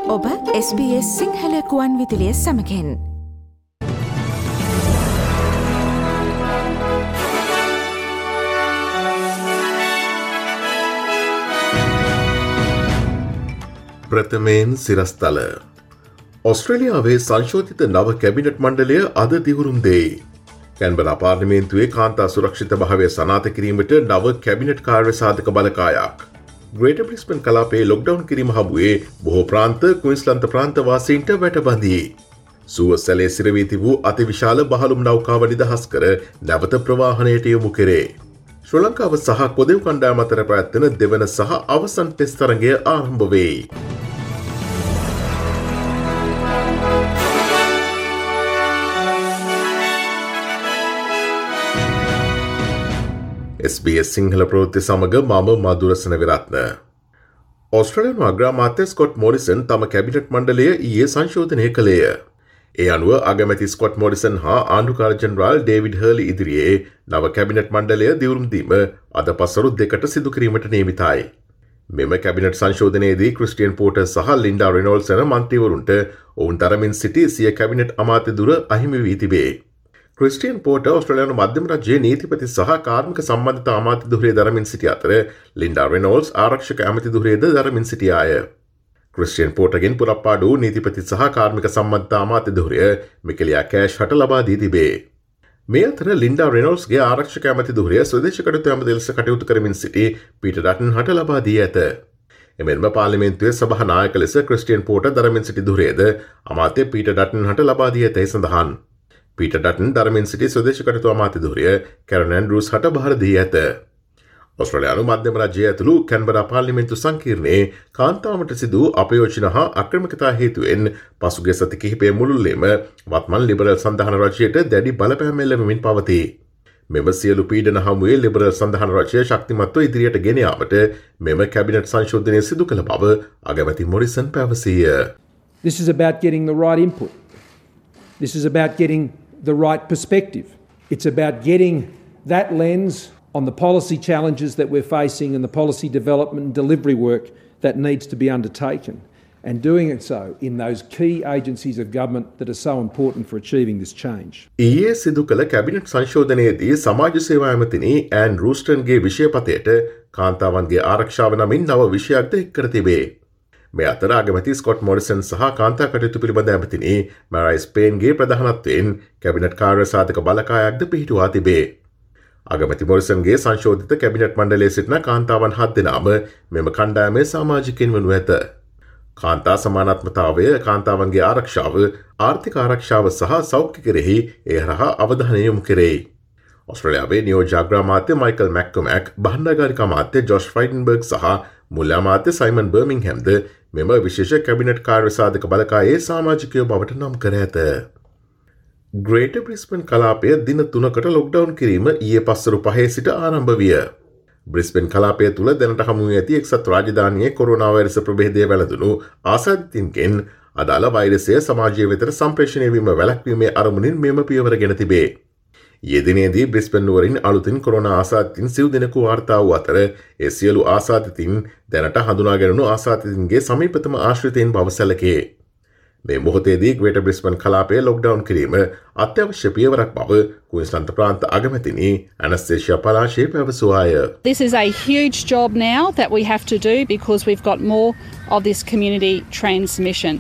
ඔබ SBS සිංහල කුවන් විදුලිය සමකෙන් ප්‍රථමයෙන් සිරස්තල ඔස්ට්‍රේලියාවේ සංශෝධිත නව කැබිනට් මණ්ඩලය අද දිවුරුම් දෙයි. කැන්බරා පාර්ලිමේන්තුවේ කාන්තා සුරක්ෂිත භාවය සනාථ කිරීමට නව කැබිනට් කාර්ය සාධක බලකායක්. ග්‍රේටර් බ්‍රිස්බන් කලාපයේ ලොක්ඩවුන් කිරීම හමුවේ බොහෝ ප්‍රාන්ත ක්වීන්ස්ලන්ත ප්‍රාන්තවාසීන්ට වැටබඳී. සුවසැලේ සිරවී තිබූ අතිවිශාල බහලුම් නෞකාව නිදහස් කර නැවත ප්‍රවාහනයට යොමු කෙරේ. ශ්‍රී ලංකාව සහ කොදෙව් කණ්ඩායම අතර පැවැත්වෙන දෙවන සහ අවසන් ටෙස්ට් තරගය ආරම්භ වෙයි. SBS සිංහල ප්‍රවෘත්ති සමග මම මදුරසන විරත්න. ඔස්ට්‍රේලියානු අග්‍රාමාත්‍ය ස්කොට් මොරිසන් තම කැබිනට් මණ්ඩලය ඊයේ සංශෝධනය කළේය. ඒ අනුව අගමැති ස්කොට් මොරිසන් හා ආණ්ඩුකාර ජෙනරාල් ඩේවිඩ් හර්ලි ඉදිරියේ නව කැබිනට් මණ්ඩලය දිවුරුම් දීම අද පසරු 2කට සිදු කිරීමට නියමිතයි. මෙම කැබිනට් සංශෝධනයේදී ක්‍රිස්ටියන් පෝටර් සහ ලින්ඩා රෙනෝල්ඩ්ස් යන මන්ත්‍රීවරුන්ට ඔවුන් තරමින් සිටි සිය කැබිනට් අමාත්‍ය දුර අහිමි වී තිබේ. ක්‍රිස්ටියන් පෝටර් ඔස්ට්‍රේලියානු මධ්‍යම රජයේ නීතිපති සහ කාර්මික සම්බන්ධතා අමාත්‍ය ධුරය දරමින් සිටි අතර ලින්ඩා රෙනෝල්ඩ්ස් ආරක්ෂක ඇමති ධුරයද දරමින් සිටියාය. ක්‍රිස්ටියන් පෝටර්ගෙන් පුරප්පාඩු නීතිපති සහ කාර්මික සම්බන්ධතා අමාත්‍ය ධුරය මිකෙලියා කෑෂ් හට ලබා දී තිබේ. මේ අතර ලින්ඩා රෙනෝල්ඩ්ස්ගේ ආරක්ෂක ඇමති ධුරය ස්වදේශ කටයුතු ඇමති ලෙස කටයුතු කරමින් සිටි පීටර් ඩටන් හට ලබා දී ඇත. එමෙන්ම පාර්ලිමේන්තුවේ සභා නායක ලෙස ක්‍රිස්ටියන් පෝටර් දරමින් සිටි ධුරයද අමාත්‍ය පීටර් ඩටන් හට ලබා දී ඇතැයි සඳහන්. පීටර් ඩටන් දරමින් සිටි ස්වදේශ කටයුතු අමාත්‍ය ධුරය කැරන් ඇන්ඩ්‍රූස් හට බහර දී ඇත. ඔස්ට්‍රේලියානු මධ්‍යම රජය ඇතුළු කැන්බරා පාර්ලිමේන්තු සංකීර්ණයේ කාන්තාවට සිදු අපයෝජන හා අක්‍රමිකතා හේතුවෙන් පසුගිය සති කිහිපය මුළුල්ලේම වත්මන් ලිබරල් සන්ධාන රජයට දැඩි බලපෑම් එල්ලවෙමින් පවතී. මෙම සියලු පීඩන හමුවේ ලිබරල් සන්ධාන රජය ශක්තිමත්ව ඉදිරියට ගෙන යාමට මෙම කැබිනට් සංශෝධනය සිදු කළ බව අගමැති මොරිසන් පැවසීය. This is about getting the right input. This is about getting the right perspective. It's about getting that lens on the policy challenges that we're facing and the policy development and delivery work that needs to be undertaken, and doing it so in those key agencies of government that are so important for achieving this change. ඊයේ සිදු කළ cabinet සංශෝධනයේදී සමාජ සේවා ඇමතිනි and රූස්ටන්ගේ විෂයපතයට කාන්තාවන්ගේ ආරක්ෂාව නමින් නව විෂයක්ද එක් කර තිබේ. මේ අතර අගමැති ස්කොට් මොරිසන් සහ කාන්තා කටයුතු පිළිබඳ ඇමතිනි මැරයි ස්පේන්ගේ ප්‍රධානත්වයෙන් කැබිනට් කාර්ය සාධක බලකායක්ද පිහිටුවා තිබේ. අගමැති මොරිසන්ගේ සංශෝධිත කැබිනට් මණ්ඩලයේ සිටින කාන්තාවන් 7 දෙනාම මෙම කණ්ඩායමේ සමාජිකයින් වනු ඇත. කාන්තා සමානත්මතාවය, කාන්තාවන්ගේ ආරක්ෂාව, ආර්ථික ආරක්ෂාව සහ සෞඛ්‍ය කෙරෙහි ඒ හරහා අවධානය යොමු කෙරෙයි. ඔස්ට්‍රේලියාවේ නියෝජ්‍ය අග්‍රාමාත්‍ය මයිකල් මැක්කොමැක්, බණ්ඩාගාරික අමාත්‍ය ජොෂ් ෆ්‍රයිඩන්බර්ග් සහ මුල්‍ය අමාත්‍ය සයිමන් බර්මින්ගහැම්ද මෙම විශේෂ කැබිනට් කාර්ය සාධක බලකායේ සමාජිකයෝ බවට නම් කර ඇත. ග්‍රේටර් බ්‍රිස්බන් කලාපය දින 3කට ලොක්ඩවුන් කිරීම ඊයේ පස්වරු 5 සිට ආරම්භ විය. බ්‍රිස්බන් කලාපය තුළ දැනට හමු වී ඇති එක්සත් රාජධානියේ කොරෝනා වෛරස ප්‍රභේදය වැළඳුණු ආසාදිතින්ගෙන් අදාළ වෛරසය සමාජය වෙතට සම්ප්‍රේෂණය වීම වැළැක්වීමේ අරමුණින් මෙම පියවර ගෙන තිබේ. ඊයේ දිනේදී බ්‍රිස්බන් නුවරින් අලුතින් කොරෝනා ආසාදිතින් සිව් දෙනෙකු වාර්තා වූ අතර ඒ සියලු ආසාදිතින් දැනට හඳුනාගැනුණු ආසාදිතින්ගේ සමීපතම ආශ්‍රිතයින් බව සැලකේ. මේ මොහොතේදී ග්‍රේටර් බ්‍රිස්බන් කලාපයේ ලොක්ඩවුන් කිරීම අත්‍යවශ්‍ය පියවරක් බව ක්වීන්ස්ලන්ත ප්‍රාන්ත අගමැතිනි ඇනස්තේෂියා පලාෂේ පැවසුවාය. This is a huge job now that we have to do because we've got more of this community transmission.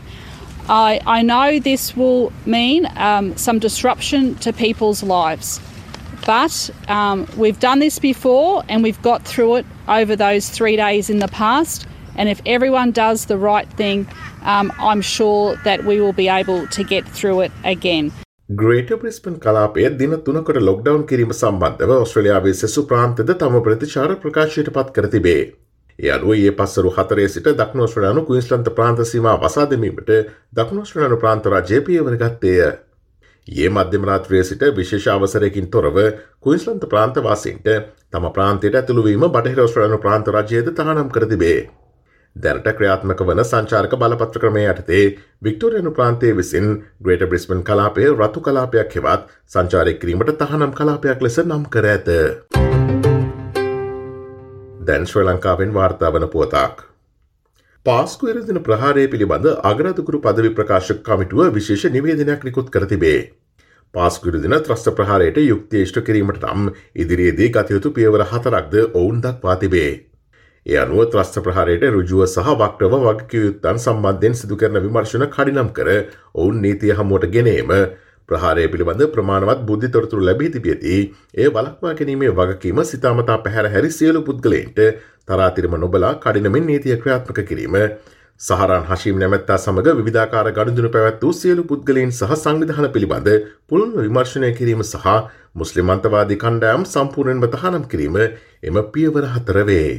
I know this will mean some disruption to people's lives, but we've done this before and we've got through it over those 3 days in the past, and if everyone does the right thing, I'm sure that we will be able to get through it again. Greater Brisbane කලාපය දින 3කට lockdown කිරීම සම්බන්ධව ඔස්ට්‍රේලියාවේ සෙසු ප්‍රාන්තද තම ප්‍රතිචාර ප්‍රකාශයට පත් කර තිබේ. ඒ අනුව ඊයේ පස්වරු 4 සිට දකුණු ඔස්ට්‍රේලියානු ක්වීන්ස්ලන්ත ප්‍රාන්ත සීමා වසා දැමීමට දකුණු ඔස්ට්‍රේලියානු ප්‍රාන්ත රජය පියවර ගත්තේය. ඊයේ මධ්‍යම රාත්‍රියේ සිට විශේෂ අවසරයකින් තොරව ක්වීන්ස්ලන්ත ප්‍රාන්ත වාසීන්ට තම ප්‍රාන්තයට ඇතුළු වීම බටහිර ඔස්ට්‍රේලියානු ප්‍රාන්ත රජයද තහනම් කර තිබේ. දැනට ක්‍රියාත්මක වන සංචාරක බලපත්‍ර ක්‍රමය යටතේ වික්ටෝරියානු ප්‍රාන්තයේ විසින් ග්‍රේටර් බ්‍රිස්බන් කලාපය රතු කලාපයක් හෙවත් සංචාරය කිරීමට තහනම් කලාපයක් ලෙස නම් කර ඇත. දැන් ශ්‍රී ලංකාවෙන් වාර්තා වන පුවතක්. පාස්කු ඉරදින ප්‍රහාරය පිළිබඳ අගරාධකරු පදවි ප්‍රකාශක කමිටුව විශේෂ නිවේදනයක් නිකුත් කර තිබේ. පාස්කු ඉරදින ත්‍රස්ත ප්‍රහාරයට යුක්තිය ඉෂ්ට කිරීමට නම් ඉදිරියේදී ගත යුතු පියවර 4ක්ද ඔවුන් දක්වා තිබේ. ඒ අනුව ත්‍රස්ත ප්‍රහාරයට ඍජුව සහ වක්‍රව වගකිව යුත්තන් සම්බන්ධයෙන් සිදු කරන විමර්ශන කඩිනම් කර ඔවුන් නීතිය හමුවට ගෙනීම, ප්‍රහාරය පිළිබඳ ප්‍රමාණවත් බුද්ධි තොරතුරු ලැබී තිබියදී එය වළක්වා ගැනීමේ වගකීම සිතාමතා පැහැර හැරි සියලු පුද්ගලයන්ට තරාතිරම නොබලා කඩිනමින් නීතිය ක්‍රියාත්මක කිරීම, සහරාන් හෂීම් නැමැත්තා සමග විවිධාකාර ගනුදෙනු පැවැත් වූ සියලු පුද්ගලයන් සහ සංවිධාන පිළිබඳ පුළුල්ව විමර්ශනය කිරීම සහ මුස්ලිම් අන්තවාදී කණ්ඩායම් සම්පූර්ණයෙන්ම තහනම් කිරීම එම පියවර 4 වේ.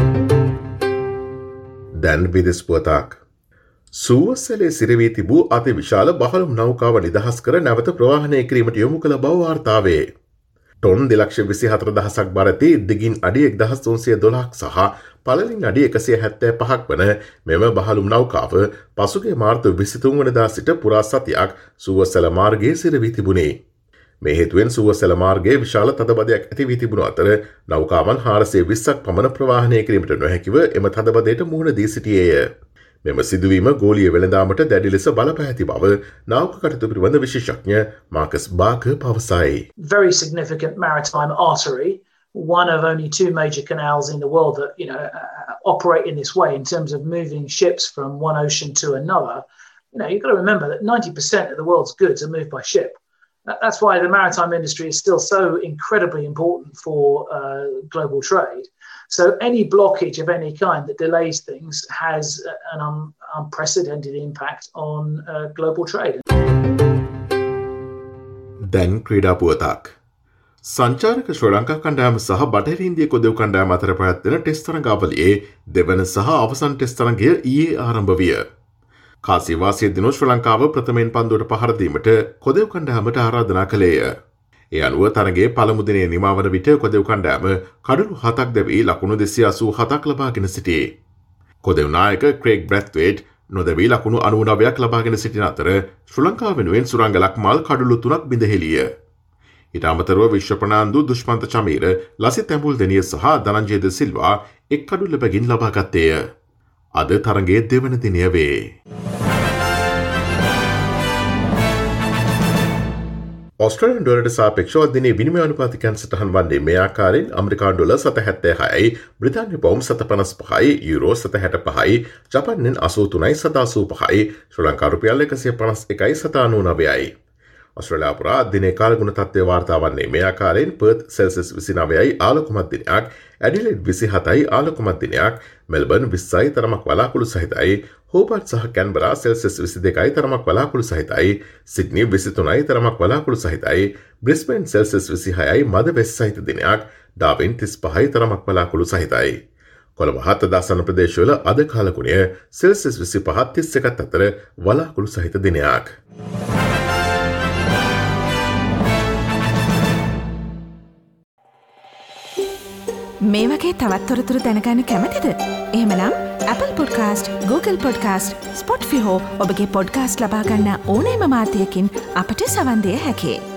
දැන් විදෙස් පුවතක්. සූවස්සලේ සිරවී තිබූ අති විශාල බහලුම් නෞකාව නිදහස් කර නැවත ප්‍රවාහනය කිරීමට යොමු කළ බව වාර්තාවේ. ටොන් 2,24,000ක් බරති දිගින් අඩි 1,312ක් සහ පළලින් අඩි 175ක් වන මෙම බහලුම් නෞකාව පසුගිය මාර්තු 23 වනදා සිට පුරා සතියක් සූවස්සල මාර්ගයේ සිරවී තිබුණේ. මේ හේතුවෙන් සූවස්සල මාර්ගයේ විශාල තදබදයක් ඇති වී තිබුණු අතර නෞකාවන් 420ක් පමණ ප්‍රවාහනය කිරීමට නොහැකිව එම තදබදයට මුහුණ දී සිටියේය. මෙම සිදුවීම ගෝලීය වෙළඳාමට දැඩි ලෙස බලපෑ ඇති බව නාවික කටයුතු පිළිබඳ විශේෂඥ මාකස් බාක පවසයි. Very significant maritime artery, one of only 2 major canals in the world that operate in this way in terms of moving ships from one ocean to another. You've got to remember that 90% of the world's goods are moved by ship. That's why the maritime industry is still so incredibly important for global trade. So any blockage of any kind that delays things has an unprecedented impact on global trade. දැන් ක්‍රීඩා පුවතක්. සංචාරක ශ්‍රී ලංකා කණ්ඩායම සහ බටහිර ඉන්දිය කොදෙව් කණ්ඩායම අතර පැවැත්වෙන ටෙස්ට් තරඟාවලියේ දෙවන සහ අවසන් ටෙස්ට් තරඟය ඊයේ ආරම්භ විය. කාසිවාසිය දින ශ්‍රී ලංකාව ප්‍රථමයෙන් පන්දුවට පහර දීමට කොදෙව් කණ්ඩායමට ආරාධනා කළේය. ඒ අනුව තරගයේ පළමු දිනේ නිමවන විට කොදෙව් කණ්ඩායම කඩලු 7ක් දැවී ලකුණු 287ක් ලබාගෙන සිටියේ. කොදෙව් නායක ක්‍රේග් බ්‍රැත්වේට් නොදැවී ලකුණු 99ක් ලබාගෙන සිටින අතර ශ්‍රී ලංකාව වෙනුවෙන් සුරංග ලක්මාල් කඩලු 3ක් බිඳහෙළිය. ඊට අමතරව විශ්ව ප්‍රනාන්දු දුෂ්මන්ත චමීර, ලසිත් ඇඹුල් දෙනිය සහ ධනංජය ද සිල්වා එක් කඩුල්ල බැගින් ලබා ගත්තේය. අද තරගයේ දෙවන දිනය වේ. ඔස්ට්‍රේලියානු ඩොලරට සාපේක්ෂව දිනේ විනිමය අනුපාතිකයන් සටහන් වන්නේ මේ ආකාරයෙන්: ඇමරිකානු ඩොලර් 7.76යි, බ්‍රිතාන්‍ය පවුම් 7.55යි, යුරෝ 7.65යි, ජපාන් යෙන් 83යි 7.85යි, ශ්‍රී ලංකා රුපියල් 151යි 7.99යි. ඔස්ට්‍රේලියාව පුරා දිනේ කාලගුණ තත්ත්වය වාර්තා වන්නේ මේ ආකාරයෙන්: පර්ත් සෙල්සියස් 29යි ආලෝකමත් දිනයක්, ඇඩිලේඩ් 27යි ආලෝකමත් දිනයක්, මෙල්බර්න් 20යි තරමක් වලාකුළු සහිතයි, හෝබර්ට් සහ කැන්බරා සෙල්සියස් 22යි තරමක් වලාකුළු සහිතයි, සිඩ්නි 23යි තරමක් වලාකුළු සහිතයි, බ්‍රිස්බේන් සෙල්සියස් 26යි මද වෙස් සහිත දිනයක්, ඩාවින් 35යි තරමක් වලාකුළු සහිතයි. කොළඹ හත් දාසන ප්‍රදේශවල අද කාලගුණය සෙල්සියස් 25 31ත් අතර වලාකුළු සහිත දිනයක්. මේ වගේ තවත් තොරතුරු දැනගන්න කැමතිද? එහෙමනම් Apple Podcast, Google Podcast, Spotify හෝ ඔබගේ පොඩ්කාස්ට් ලබා ගන්න ඕනෑම මාධ්‍යයකින් අපට සවන් දිය හැකියි.